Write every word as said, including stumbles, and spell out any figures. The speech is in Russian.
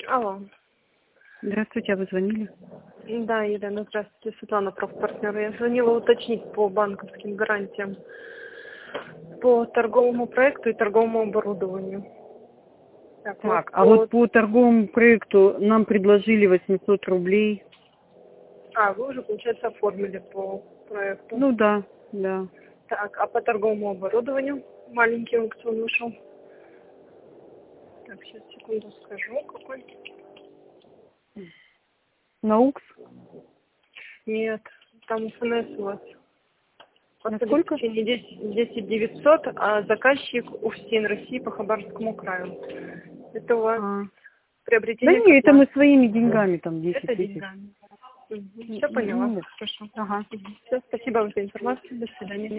Алло. Здравствуйте, а вы звонили? Да, Елена, здравствуйте. Светлана, профпартнер. Я звонила уточнить по банковским гарантиям, по торговому проекту и торговому оборудованию. Так, Так, вот а по... вот по торговому проекту нам предложили восемьсот рублей. А, вы уже, получается, оформили по проекту. Ну да, да. Так, а по торговому оборудованию маленький аукцион вышел. Так, сейчас, секунду скажу, какой. Наукс? Нет, там СНС у вас. На сколько? десять девятьсот, а заказчик УФСИН России по Хабаровскому краю. Это у вас А. Да приобретение не, это котла. мы своими деньгами, там десять Это тысяч. деньгами. Все поняла. Нет. Хорошо. Ага. Все, спасибо вам за информацию. До свидания.